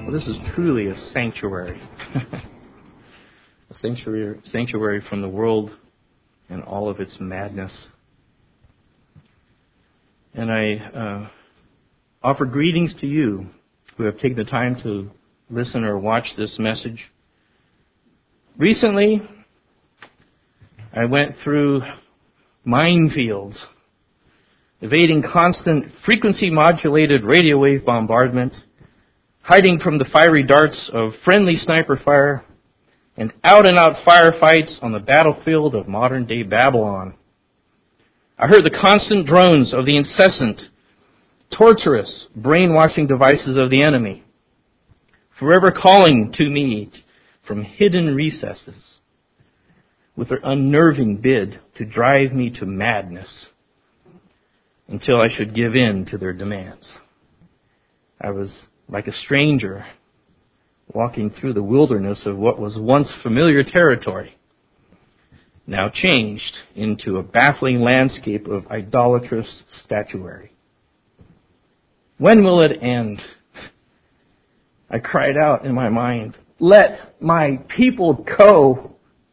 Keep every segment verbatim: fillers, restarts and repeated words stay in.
Well, this is truly a sanctuary. A sanctuary, sanctuary from the world and all of its madness. And I uh, offer greetings to you who have taken the time to listen or watch this message. Recently, I went through minefields, evading constant frequency-modulated radio wave bombardment, hiding from the fiery darts of friendly sniper fire, and out-and-out firefights on the battlefield of modern-day Babylon. I heard the constant drones of the incessant, torturous, brainwashing devices of the enemy, forever calling to me from hidden recesses with their unnerving bid to drive me to madness until I should give in to their demands. I was like a stranger walking through the wilderness of what was once familiar territory, now changed into a baffling landscape of idolatrous statuary. When will it end? I cried out in my mind, let my people go.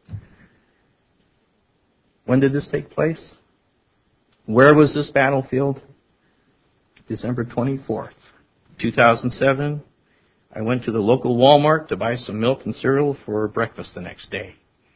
When did this take place? Where was this battlefield? December twenty-fourth, two thousand seven. I went to the local Walmart to buy some milk and cereal for breakfast the next day.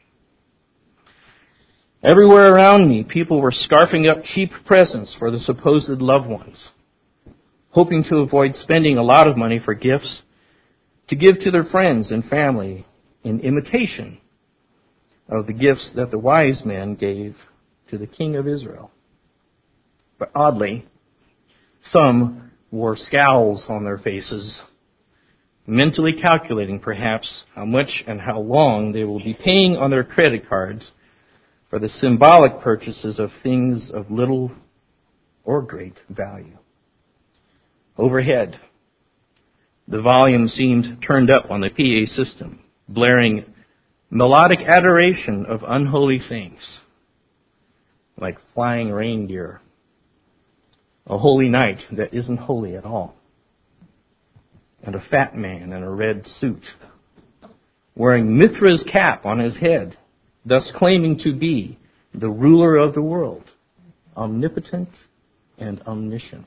Everywhere around me, people were scarfing up cheap presents for the supposed loved ones, hoping to avoid spending a lot of money for gifts to give to their friends and family in imitation of the gifts that the wise men gave to the King of Israel. But oddly, some wore scowls on their faces, mentally calculating perhaps how much and how long they will be paying on their credit cards for the symbolic purchases of things of little or great value. Overhead, the volume seemed turned up on the P A system, blaring melodic adoration of unholy things, like flying reindeer, a holy night that isn't holy at all, and a fat man in a red suit, wearing Mithra's cap on his head, thus claiming to be the ruler of the world, omnipotent and omniscient.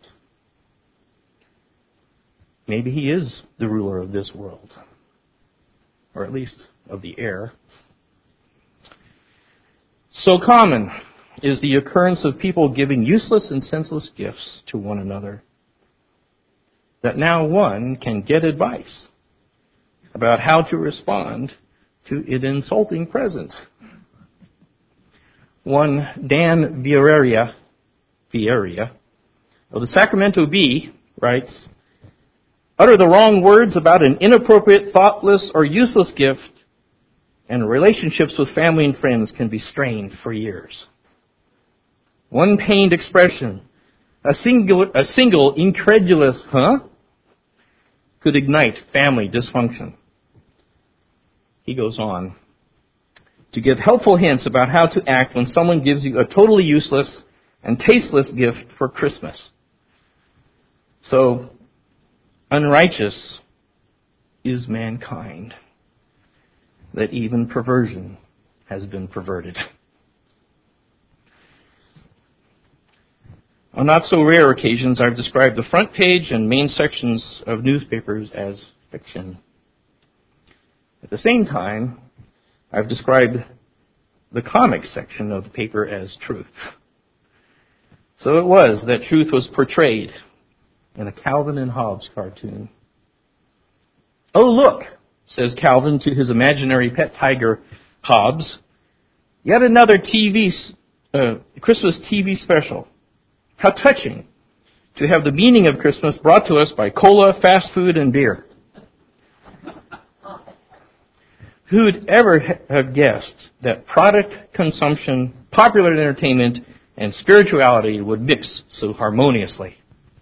Maybe he is the ruler of this world, or at least of the air. So common is the occurrence of people giving useless and senseless gifts to one another that now one can get advice about how to respond to an insulting present. One Dan Vieira, Vieira of the Sacramento Bee writes, utter the wrong words about an inappropriate, thoughtless, or useless gift, and relationships with family and friends can be strained for years. One pained expression, a single, a single incredulous, huh, could ignite family dysfunction. He goes on to give helpful hints about how to act when someone gives you a totally useless and tasteless gift for Christmas. So, unrighteous is mankind, that even perversion has been perverted. On not so rare occasions, I've described the front page and main sections of newspapers as fiction. At the same time, I've described the comic section of the paper as truth. So it was that truth was portrayed in a Calvin and Hobbes cartoon. Oh, look, says Calvin to his imaginary pet tiger, Hobbes, yet another T V, uh, Christmas T V special. How touching to have the meaning of Christmas brought to us by cola, fast food, and beer. Who'd ever have guessed that product consumption, popular entertainment, and spirituality would mix so harmoniously?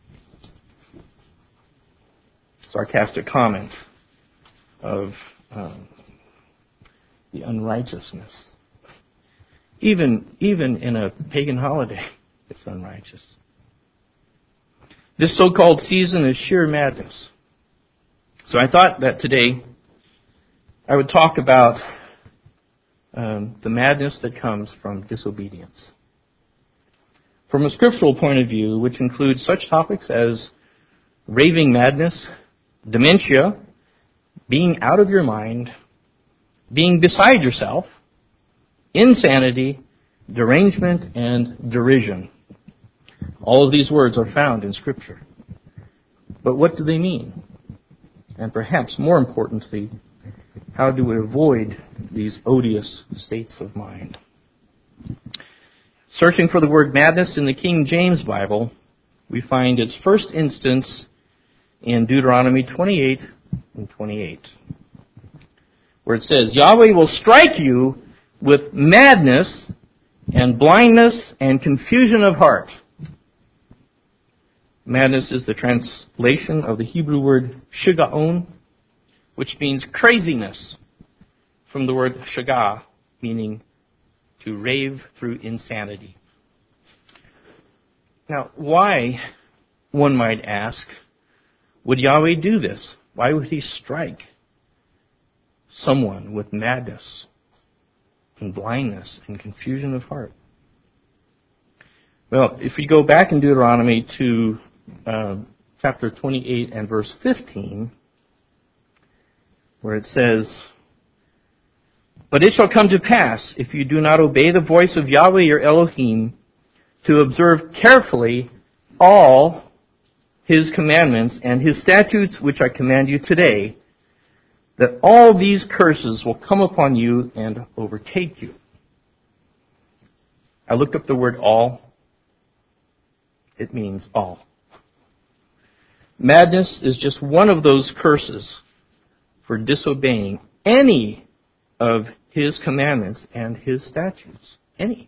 Sarcastic comment of um, the unrighteousness. Even, even in a pagan holiday, it's unrighteous. This so-called season is sheer madness. So I thought that today I would talk about um, the madness that comes from disobedience. From a scriptural point of view, which includes such topics as raving madness, dementia, being out of your mind, being beside yourself, insanity, derangement, and derision. All of these words are found in Scripture. But what do they mean? And perhaps more importantly, how do we avoid these odious states of mind? Searching for the word madness in the King James Bible, we find its first instance in Deuteronomy twenty-eight and twenty-eight, where it says, Yahweh will strike you with madness and blindness and confusion of heart. Madness is the translation of the Hebrew word shigaon, which means craziness, from the word shagah, meaning to rave through insanity. Now, why, one might ask, would Yahweh do this? Why would He strike someone with madness and blindness and confusion of heart? Well, if we go back in Deuteronomy to uh, chapter twenty-eight and verse fifteen, where it says, But it shall come to pass, if you do not obey the voice of Yahweh your Elohim, to observe carefully all His commandments and His statutes which I command you today, that all these curses will come upon you and overtake you. I looked up the word all. It means all. Madness is just one of those curses for disobeying any of His commandments and His statutes. Any.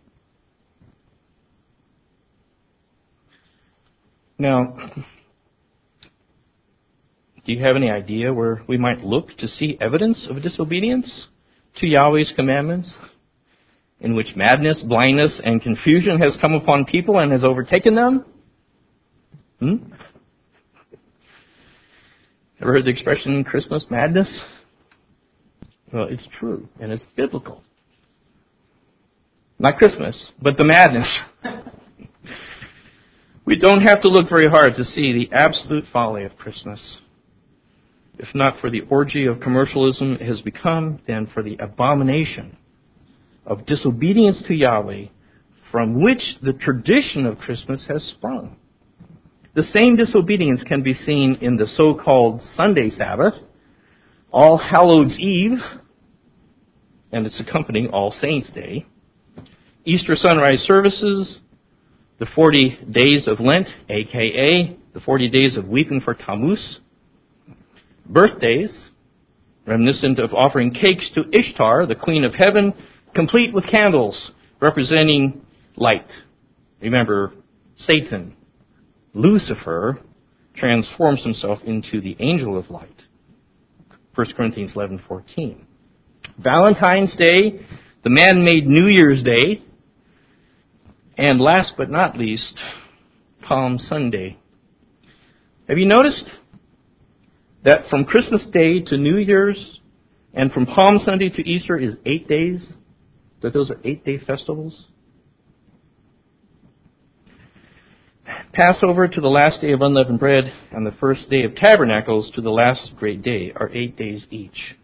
Now, do you have any idea where we might look to see evidence of disobedience to Yahweh's commandments, in which madness, blindness, and confusion has come upon people and has overtaken them? Hmm? Ever heard the expression Christmas madness? Well, it's true, and it's biblical. Not Christmas, but the madness. We don't have to look very hard to see the absolute folly of Christmas. If not for the orgy of commercialism it has become, then for the abomination of disobedience to Yahweh, from which the tradition of Christmas has sprung. The same disobedience can be seen in the so-called Sunday Sabbath, All Hallows Eve, and its accompanying All Saints' Day, Easter sunrise services, the forty days of Lent, aka the forty days of weeping for Tammuz, birthdays, reminiscent of offering cakes to Ishtar, the queen of heaven, complete with candles representing light. Remember, Satan, Lucifer, transforms himself into the angel of light. First Corinthians eleven fourteen. Valentine's Day, the man-made New Year's Day, and last but not least, Palm Sunday. Have you noticed that from Christmas Day to New Year's and from Palm Sunday to Easter is eight days? That those are eight-day festivals? Passover to the last day of unleavened bread and the first day of tabernacles to the last great day are eight days each.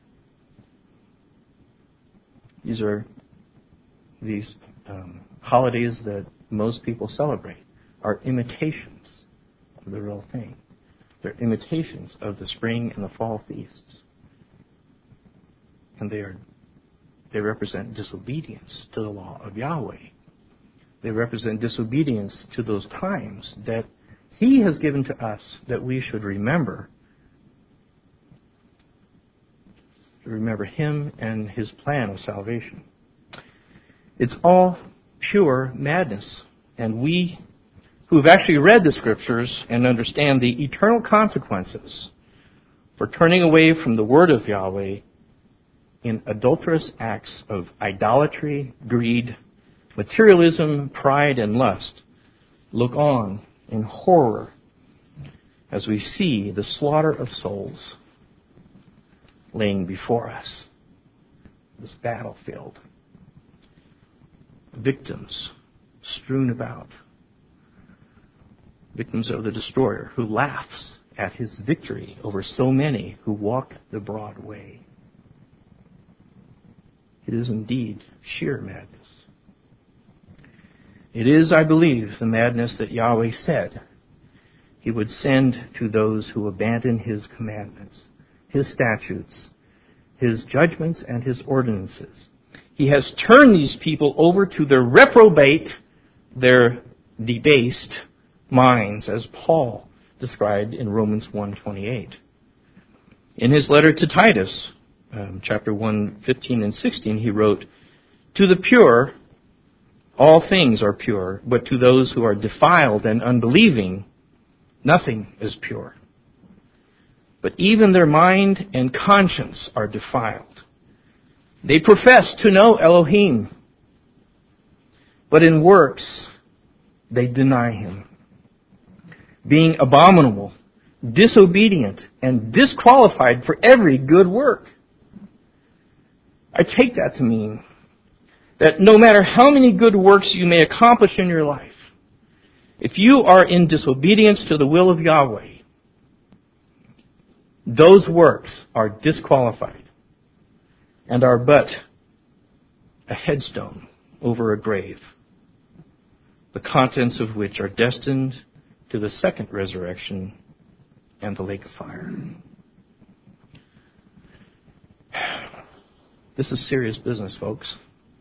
These are these um, holidays that most people celebrate are imitations of the real thing. They're imitations of the spring and the fall feasts. And they are they represent disobedience to the law of Yahweh. They represent disobedience to those times that He has given to us that we should remember. To remember Him and His plan of salvation. It's all pure madness. And we who have actually read the Scriptures and understand the eternal consequences for turning away from the Word of Yahweh in adulterous acts of idolatry, greed, materialism, pride, and lust, look on in horror as we see the slaughter of souls laying before us. This battlefield. Victims strewn about. Victims of the destroyer who laughs at his victory over so many who walk the broad way. It is indeed sheer madness. It is, I believe, the madness that Yahweh said He would send to those who abandon His commandments, His statutes, His judgments, and His ordinances. He has turned these people over to their reprobate, their debased minds, as Paul described in Romans one twenty-eight. In his letter to Titus, um, chapter one, fifteen and sixteen, he wrote, "To the pure, all things are pure, but to those who are defiled and unbelieving, nothing is pure. But even their mind and conscience are defiled. They profess to know Elohim, but in works they deny Him, being abominable, disobedient, and disqualified for every good work." I take that to mean that no matter how many good works you may accomplish in your life, if you are in disobedience to the will of Yahweh, those works are disqualified and are but a headstone over a grave, the contents of which are destined to the second resurrection and the lake of fire. This is serious business, folks.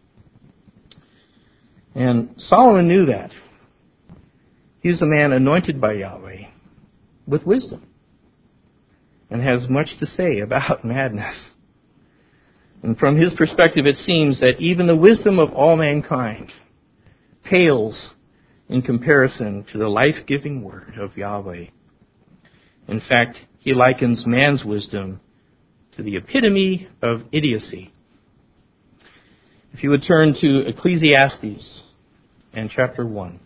And Solomon knew that. He's a man anointed by Yahweh with wisdom and has much to say about madness. And from his perspective, it seems that even the wisdom of all mankind pales in comparison to the life-giving word of Yahweh. In fact, he likens man's wisdom to the epitome of idiocy. If you would turn to Ecclesiastes and chapter one.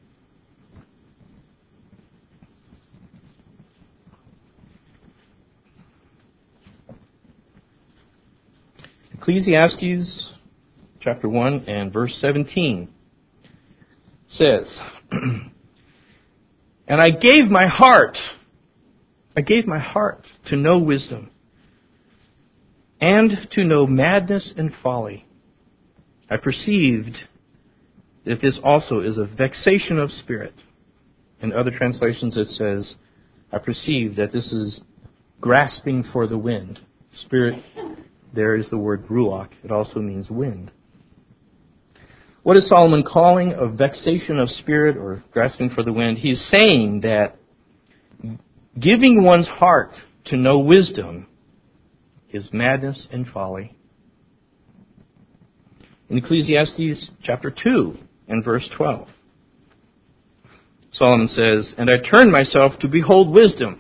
Ecclesiastes chapter one and verse seventeen says, "And I gave my heart, I gave my heart to know wisdom and to know madness and folly. I perceived that this also is a vexation of spirit." In other translations it says, "I perceive that this is grasping for the wind." Spirit, there is the word ruach. It also means wind. What is Solomon calling a vexation of spirit or grasping for the wind? He's saying that giving one's heart to know wisdom is madness and folly. In Ecclesiastes chapter two and verse twelve, Solomon says, "And I turned myself to behold wisdom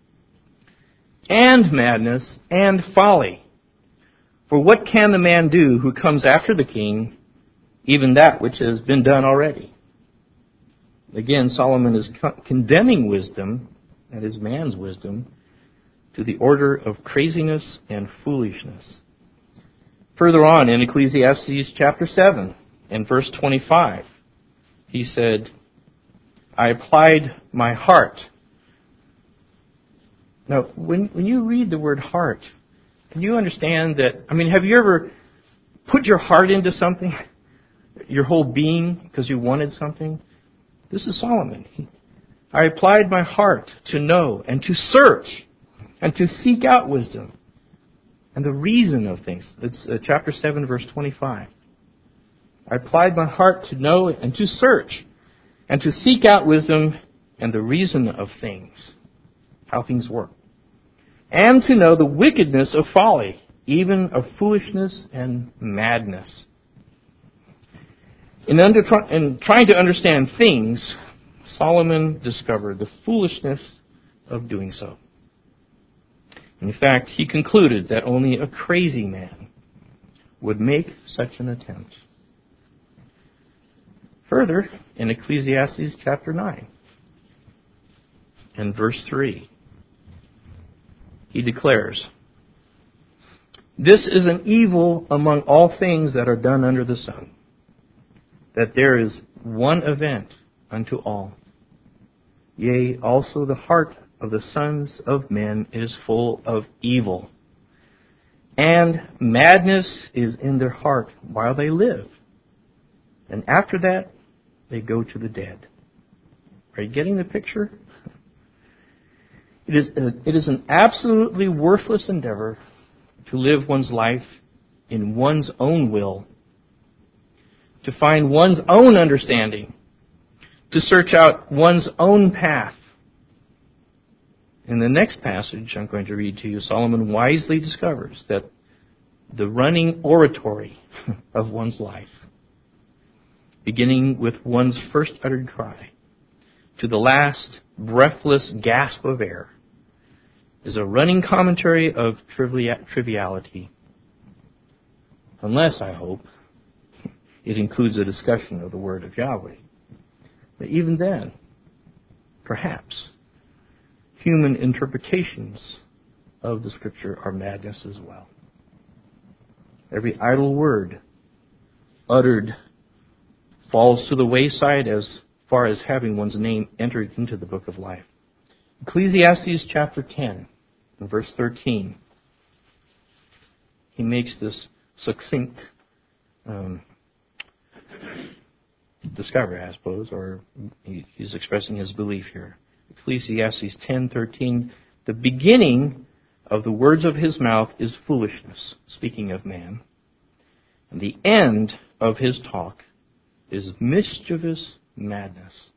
and madness and folly. For what can the man do who comes after the king, even that which has been done already?" Again, Solomon is co- condemning wisdom, that is man's wisdom, to the order of craziness and foolishness. Further on in Ecclesiastes chapter seven and verse twenty-five, he said, "I applied my heart." Now, when, when you read the word heart, can you understand that? I mean, have you ever put your heart into something, your whole being, because you wanted something? This is Solomon. "I applied my heart to know and to search and to seek out wisdom and the reason of things." It's uh, chapter seven, verse twenty-five. "I applied my heart to know and to search and to seek out wisdom and the reason of things," how things work, "and to know the wickedness of folly, even of foolishness and madness." In, under, in trying to understand things, Solomon discovered the foolishness of doing so. In fact, he concluded that only a crazy man would make such an attempt. Further, in Ecclesiastes chapter nine and verse three, he declares, This is an evil among all things that are done under the sun, that there is one event unto all. Yea, also the heart of the sons of men is full of evil, and madness is in their heart while they live. And after that, they go to the dead. Are you getting the picture? It is, a, it is an absolutely worthless endeavor to live one's life in one's own will, to find one's own understanding, to search out one's own path. In the next passage I'm going to read to you, Solomon wisely discovers that the running oratory of one's life, beginning with one's first uttered cry to the last breathless gasp of air, is a running commentary of trivia- triviality. Unless, I hope, it includes a discussion of the word of Yahweh. But even then, perhaps, human interpretations of the Scripture are madness as well. Every idle word uttered falls to the wayside as far as having one's name entered into the book of life. Ecclesiastes chapter ten, and verse thirteen. He makes this succinct um, discovery, I suppose, or he, he's expressing his belief here. Ecclesiastes ten thirteen. The beginning of the words of his mouth is foolishness, speaking of man. And the end of his talk is mischievous madness.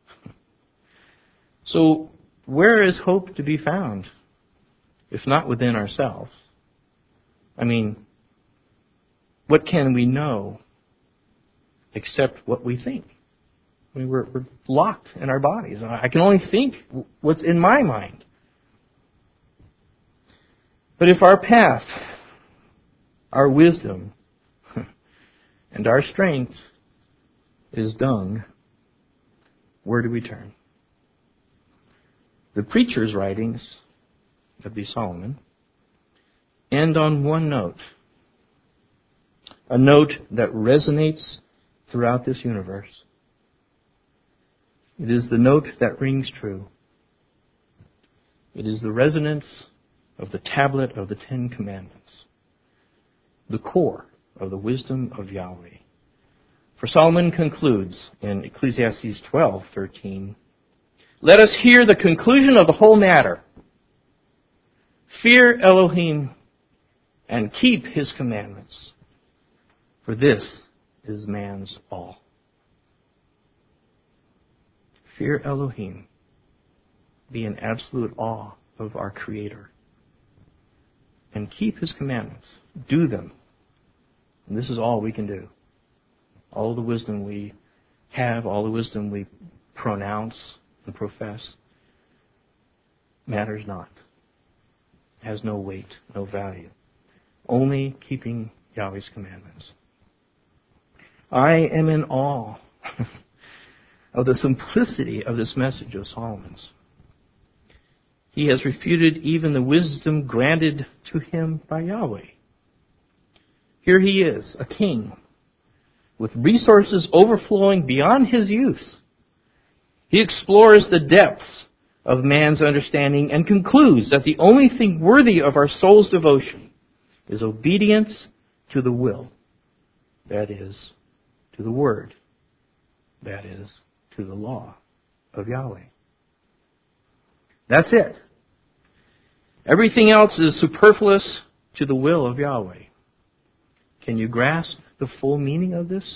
So, where is hope to be found, if not within ourselves? I mean, what can we know except what we think? I mean, we're, we're locked in our bodies. I can only think what's in my mind. But if our path, our wisdom, and our strength is dung, where do we turn? The preacher's writings, that'd be Solomon, end on one note. A note that resonates throughout this universe. It is the note that rings true. It is the resonance of the tablet of the Ten Commandments, the core of the wisdom of Yahweh. For Solomon concludes in Ecclesiastes twelve thirteen, let us hear the conclusion of the whole matter. Fear Elohim and keep his commandments, for this is man's all. Fear Elohim. Be in absolute awe of our Creator. And keep his commandments. Do them. And this is all we can do. All the wisdom we have, all the wisdom we pronounce and profess, matters not. Has no weight, no value. Only keeping Yahweh's commandments. I am in awe of the simplicity of this message of Solomon's. He has refuted even the wisdom granted to him by Yahweh. Here he is, a king, with resources overflowing beyond his use. He explores the depths of man's understanding and concludes that the only thing worthy of our soul's devotion is obedience to the will, that is, to the word, that is, to the law of Yahweh. That's it. Everything else is superfluous to the will of Yahweh. Can you grasp the full meaning of this?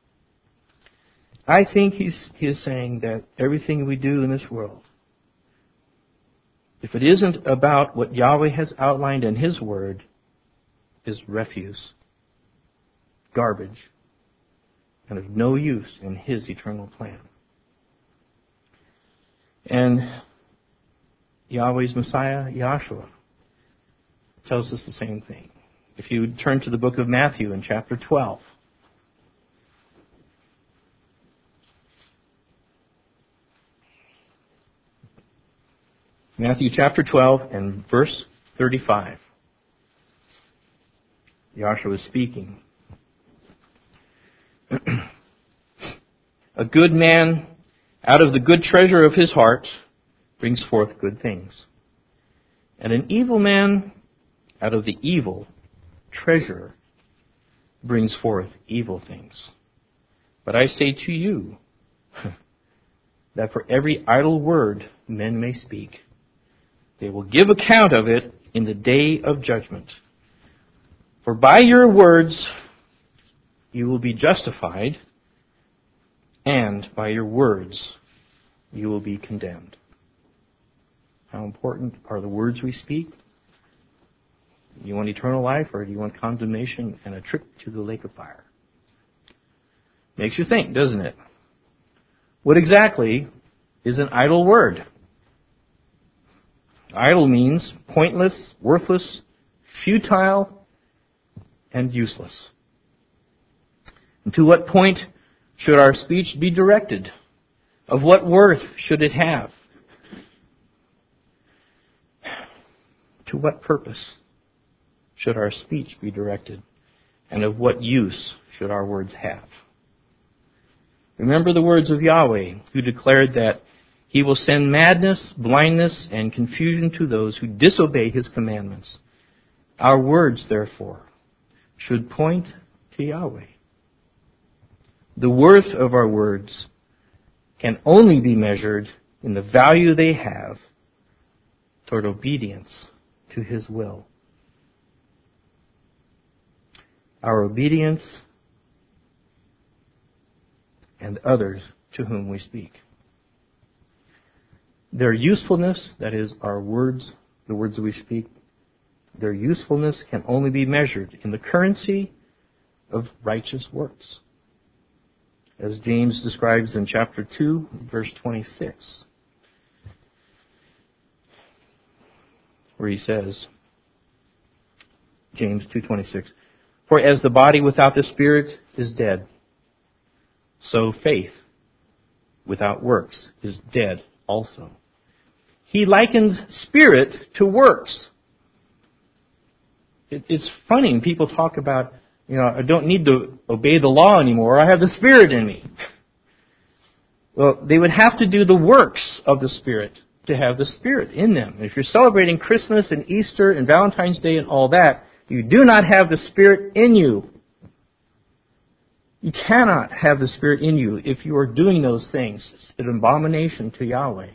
I think he's, he's saying that everything we do in this world, if it isn't about what Yahweh has outlined in his word, is refuse, garbage, and of no use in his eternal plan. And Yahweh's Messiah, Yahshua, tells us the same thing. If you turn to the book of Matthew in chapter twelve. Matthew chapter twelve and verse thirty-five. Joshua is speaking. A good man out of the good treasure of his heart brings forth good things. And an evil man out of the evil treasure brings forth evil things. But I say to you that for every idle word men may speak, they will give account of it in the day of judgment. For by your words you will be justified, and by your words you will be condemned. How important are the words we speak? Do you want eternal life, or do you want condemnation and a trip to the lake of fire? Makes you think, doesn't it? What exactly is an idle word? Idle means pointless, worthless, futile, and useless. And to what point should our speech be directed? Of what worth should it have? To what purpose should our speech be directed? And of what use should our words have? Remember the words of Yahweh, who declared that He will send madness, blindness, and confusion to those who disobey His commandments. Our words, therefore, should point to Yahweh. The worth of our words can only be measured in the value they have toward obedience to His will. Our obedience and others to whom we speak. Their usefulness, that is, our words, the words that we speak, their usefulness can only be measured in the currency of righteous works. As James describes in chapter two, verse twenty-six, where he says, James two twenty-six, for as the body without the spirit is dead, so faith without works is dead also. He likens spirit to works. It, it's funny, people talk about, you know, I don't need to obey the law anymore, I have the Spirit in me. Well, they would have to do the works of the Spirit to have the Spirit in them. If you're celebrating Christmas and Easter and Valentine's Day and all that, you do not have the Spirit in you. You cannot have the Spirit in you if you are doing those things. It's an abomination to Yahweh.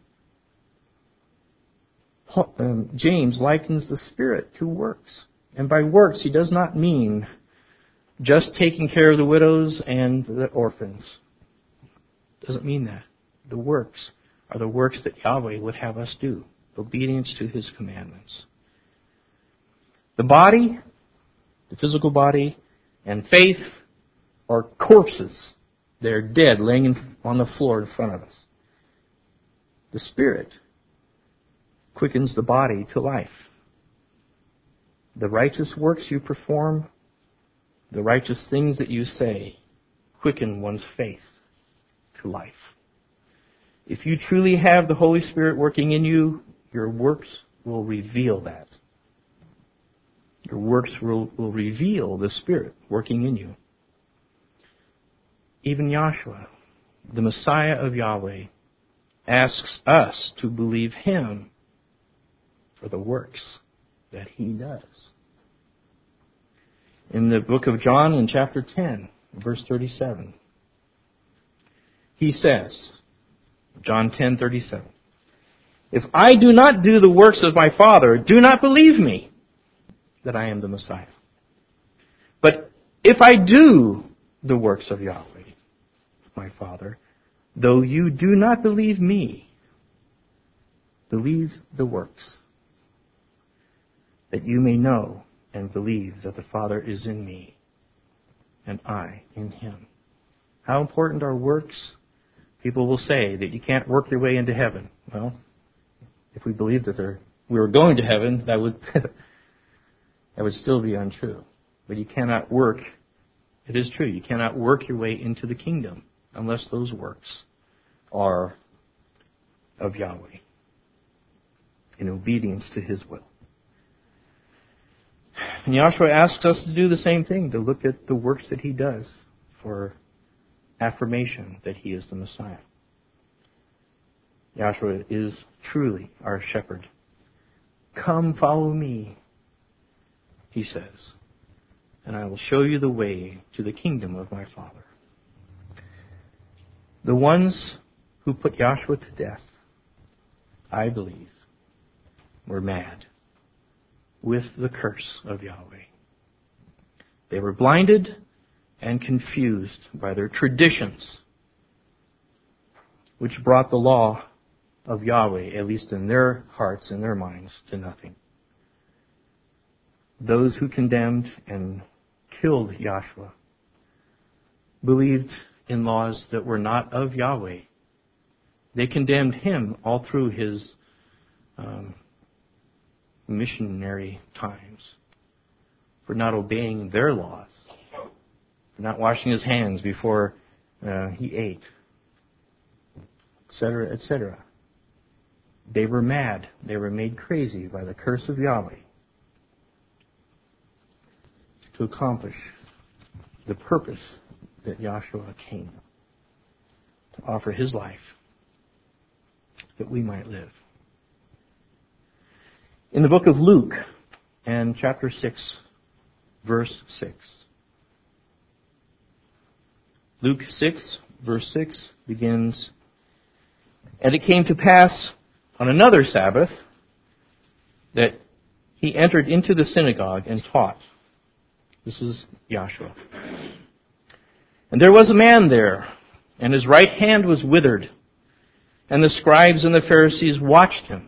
Um, James likens the Spirit to works. And by works, he does not mean just taking care of the widows and the orphans. Doesn't mean that. The works are the works that Yahweh would have us do. Obedience to His commandments. The body, the physical body, and faith are corpses. They're dead, laying in, on the floor in front of us. The Spirit quickens the body to life. The righteous works you perform, the righteous things that you say, quicken one's faith to life. If you truly have the Holy Spirit working in you, your works will reveal that. Your works will, will reveal the Spirit working in you. Even Yahshua, the Messiah of Yahweh, asks us to believe Him for the works that He does. In the book of John, in chapter ten, verse thirty-seven, he says, John ten thirty-seven, if I do not do the works of my Father, do not believe me that I am the Messiah. But if I do the works of Yahweh, my Father, though you do not believe me, believe the works, that you may know and believe that the Father is in me and I in Him. How important are works? People will say that you can't work your way into heaven. Well, if we believed that there, we were going to heaven, that would that would still be untrue. But you cannot work. It is true. You cannot work your way into the kingdom unless those works are of Yahweh in obedience to His will. And Joshua asks us to do the same thing, to look at the works that he does for affirmation that he is the Messiah. Joshua is truly our shepherd. Come, follow me, he says, and I will show you the way to the kingdom of my Father. The ones who put Joshua to death, I believe, were mad with the curse of Yahweh. They were blinded and confused by their traditions, which brought the law of Yahweh, at least in their hearts and their minds, to nothing. Those who condemned and killed Joshua believed in laws that were not of Yahweh. They condemned him all through his um, missionary times for not obeying their laws, for not washing his hands before uh, he ate, et cetera, et cetera. They were mad. They were made crazy by the curse of Yahweh to accomplish the purpose that Joshua came to offer his life that we might live. In the book of Luke, and chapter six, verse six. Luke six, verse six begins, "And it came to pass on another Sabbath that he entered into the synagogue and taught." This is Joshua. "And there was a man there, and his right hand was withered, and the scribes and the Pharisees watched him,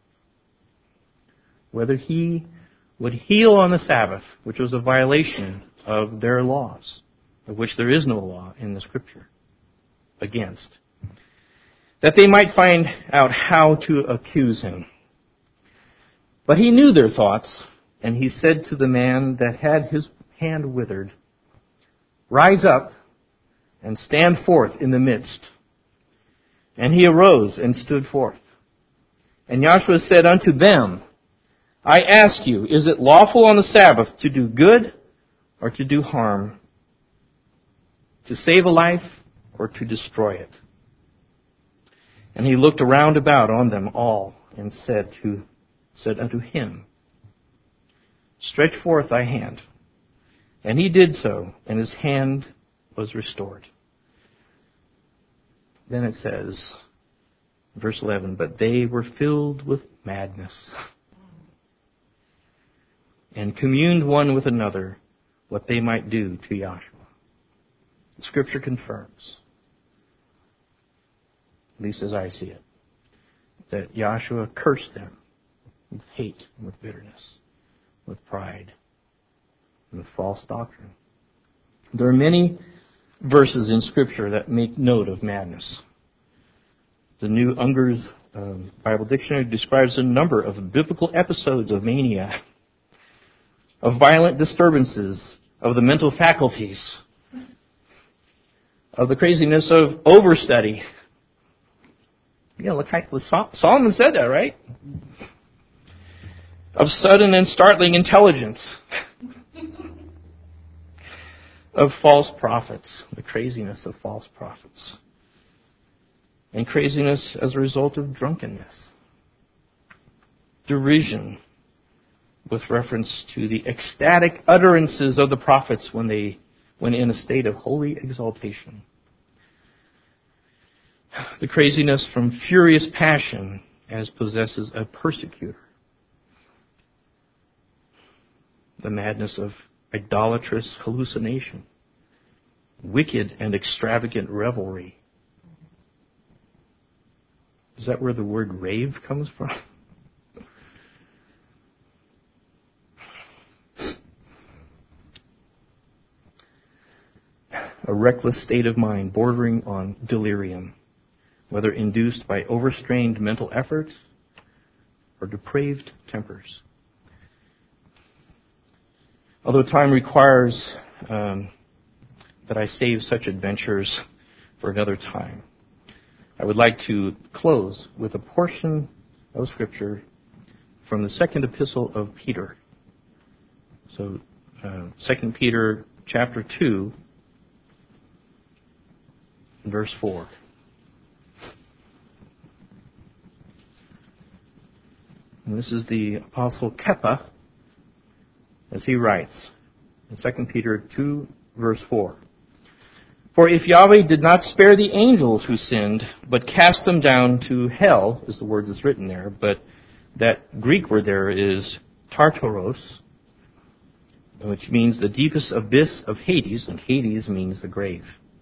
whether he would heal on the Sabbath, which was a violation of their laws, of which there is no law in the Scripture against, that they might find out how to accuse him. But he knew their thoughts, and he said to the man that had his hand withered, 'Rise up and stand forth in the midst.' And he arose and stood forth. And Joshua said unto them, 'I ask you, is it lawful on the Sabbath to do good or to do harm, to save a life or to destroy it?' And he looked around about on them all and said to said unto him, 'Stretch forth thy hand.' And he did so, and his hand was restored." Then it says, verse eleven, "But they were filled with madness and communed one with another what they might do to Joshua." The Scripture confirms, at least as I see it, that Joshua cursed them with hate and with bitterness, with pride, and with false doctrine. There are many verses in Scripture that make note of madness. The New Unger's um, Bible Dictionary describes a number of biblical episodes of mania, of violent disturbances of the mental faculties, of the craziness of overstudy. Yeah, look like Solomon said that, right? Of sudden and startling intelligence. Of false prophets, the craziness of false prophets. And craziness as a result of drunkenness. Derision with reference to the ecstatic utterances of the prophets when they when in a state of holy exaltation. The craziness from furious passion as possesses a persecutor. The madness of idolatrous hallucination, wicked and extravagant revelry. Is that where the word rave comes from? A reckless state of mind bordering on delirium, whether induced by overstrained mental effort or depraved tempers. Although time requires um, that I save such adventures for another time, I would like to close with a portion of Scripture from the second epistle of Peter, So, uh, Second Peter chapter two, verse four. And this is the Apostle Kepha, as he writes in Second Peter two, verse four. For if Yahweh did not spare the angels who sinned, but cast them down to hell, is the word that's written there, but that Greek word there is Tartaros, which means the deepest abyss of Hades, and Hades means the grave.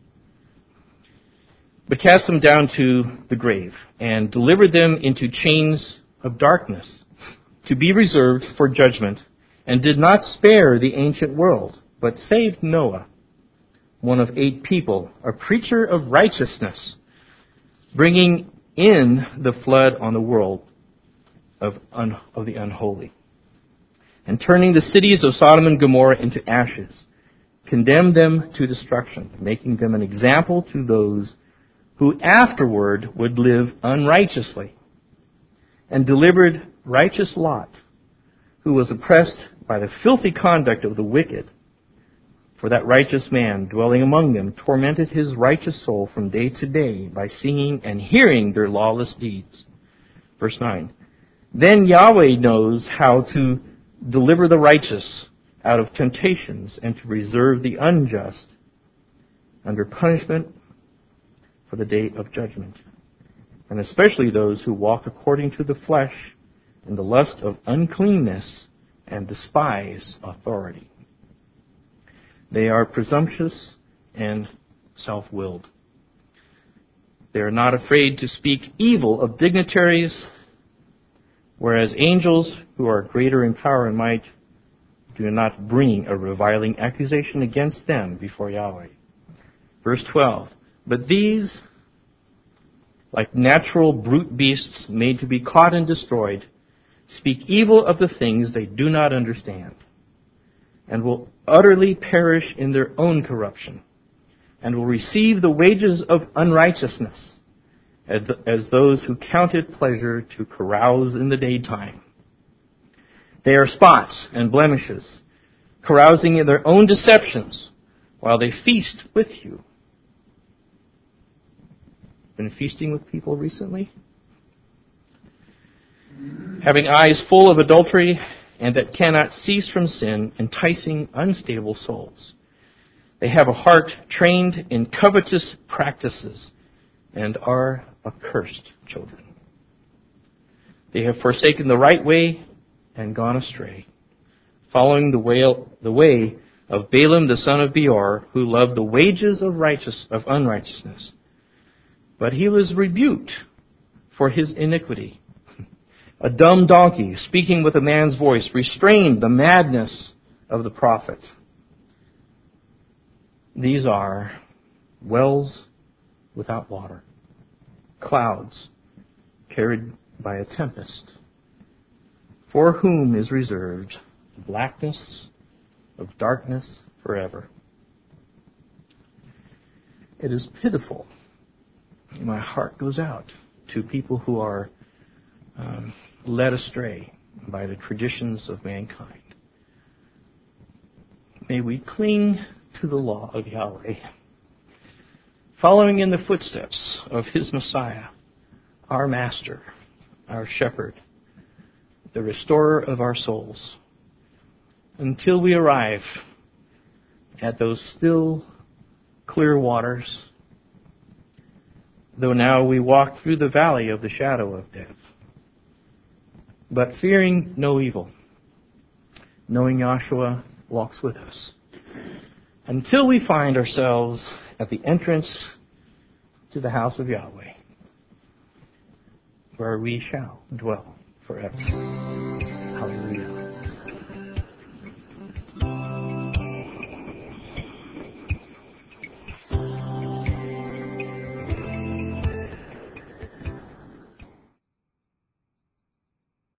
But cast them down to the grave, and delivered them into chains of darkness, to be reserved for judgment, and did not spare the ancient world, but saved Noah, one of eight people, a preacher of righteousness, bringing in the flood on the world of, un, of the unholy, and turning the cities of Sodom and Gomorrah into ashes, condemned them to destruction, making them an example to those who afterward would live unrighteously, and delivered righteous Lot, who was oppressed by the filthy conduct of the wicked. For that righteous man, dwelling among them, tormented his righteous soul from day to day by seeing and hearing their lawless deeds. Verse nine. Then Yahweh knows how to deliver the righteous out of temptations and to reserve the unjust under punishment for the day of judgment, and especially those who walk according to the flesh in the lust of uncleanness and despise authority. They are presumptuous and self-willed. They are not afraid to speak evil of dignitaries, whereas angels who are greater in power and might do not bring a reviling accusation against them before Yahweh. Verse twelve. But these, like natural brute beasts made to be caught and destroyed, speak evil of the things they do not understand, and will utterly perish in their own corruption, and will receive the wages of unrighteousness, as those who count it pleasure to carouse in the daytime. They are spots and blemishes, carousing in their own deceptions, while they feast with you. Been feasting with people recently? Having eyes full of adultery, and that cannot cease from sin, enticing unstable souls. They have a heart trained in covetous practices, and are accursed children. They have forsaken the right way and gone astray, following the way, the way of Balaam the son of Beor, who loved the wages of righteous of unrighteousness. But he was rebuked for his iniquity. A dumb donkey, speaking with a man's voice, restrained the madness of the prophet. These are wells without water, clouds carried by a tempest, for whom is reserved the blackness of darkness forever. It is pitiful. My heart goes out to people who are um, led astray by the traditions of mankind. May we cling to the law of Yahweh, following in the footsteps of His Messiah, our Master, our Shepherd, the restorer of our souls, until we arrive at those still, clear waters, though now we walk through the valley of the shadow of death, but fearing no evil, knowing Yahshua walks with us, until we find ourselves at the entrance to the house of Yahweh, where we shall dwell forever.